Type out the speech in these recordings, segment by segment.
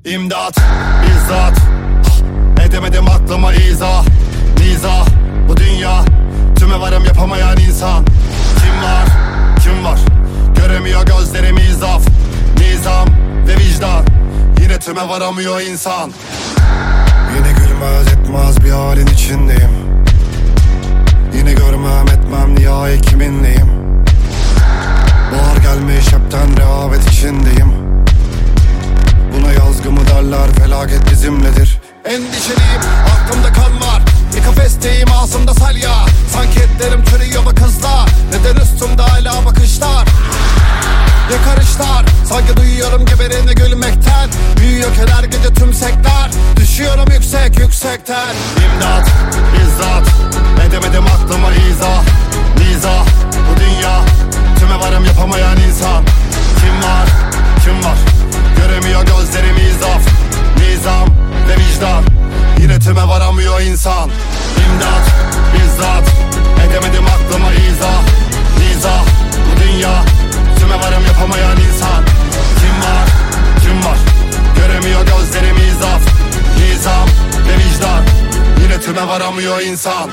İmdat, bizzat edemedim aklıma izah, nizah. Bu dünya tüme varım yapamayan insan. Kim var, kim var? Göremiyor gözlerim izaf, nizam ve vicdan. Yine tüme varamıyor insan. Yine gülmez etmez bir halin içindeyim. Yine görmem etmem nihayet kiminleyim. Bahar gelmiş hepten rehavet içindeyim. Buna yazgı mı derler, felaket bizimledir. Endişeliyim, aklımda kan var. Bir kafesteyim, ağzımda salya. Sanki etlerim çürüyor bu kızla. Neden üstümde hala bakışlar? Yakarışlar, sanki duyuyorum geberini gülmekten. Büyüyor her gece tüm sektör. Düşüyorum yüksek yüksekten. İmdat, bizzat edemedim aklıma izah, nizah. Bu dünya tüme varım yapamayan insan. Kim var, kim var? Göremiyor gözlerim izaf, nizam ve vicdan. Yine tüme varamıyor insan. İmdat, bizzat edemedim aklıma izah, nizah. Bu dünya tüme varım yapamayan insan. Kim var, kim var? Göremiyor gözlerim izaf, nizam ve vicdan. Yine tüme varamıyor insan.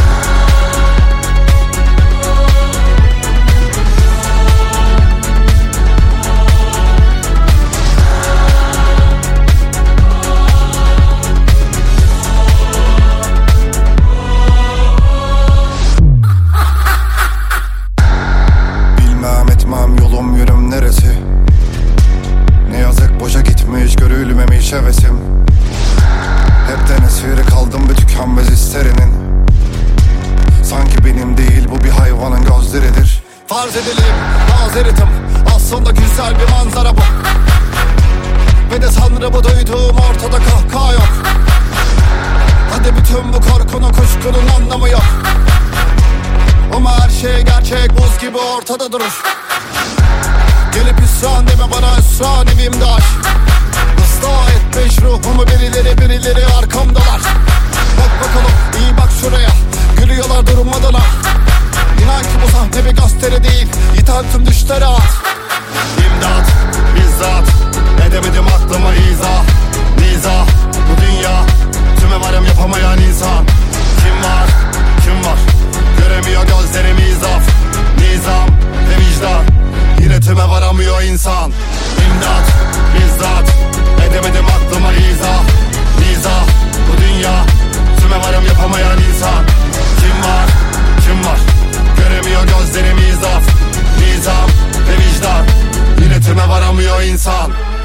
Yolum yönüm neresi? Ne yazık boşa gitmiş, görülmemiş hevesim. Hepten esiri kaldım bir tükenmez hislerinin. Sanki benim değil bu bir hayvanın gözleridir. Farz edelim mazeritim, aslında güzel bir manzara bu. Ve de sanrı bu duyduğum ortada kahkaha yok. Hadi bütün bu korkunun kuşkunun anlamı yok. Ama her şey gerçek buz gibi ortada durur. Gelip isyan deme bana, ısran evimdaş. Islah etmiş ruhumu birileri arkamdalar. Bak bakalım iyi bak şuraya, gülüyorlar durmadan ha. İnan ki bu sahne bir gösteri değil, yiten tüm düşleri at. İmdat, bizzat edemedim aklıma izah, nizah. Bu dünya tüme varım yapamayan insan. Kim var, kim var? Göremiyor gözlerim izaf, nizam ve vicdan. Yine tüme varamıyor insan. İmdat, bizzat edemedim aklıma izah, nizah. Bu dünya tüme varım yapamayan insan. Kim var, kim var? Göremiyor gözlerim izaf, nizam ve vicdan. Yine tüme varamıyor insan.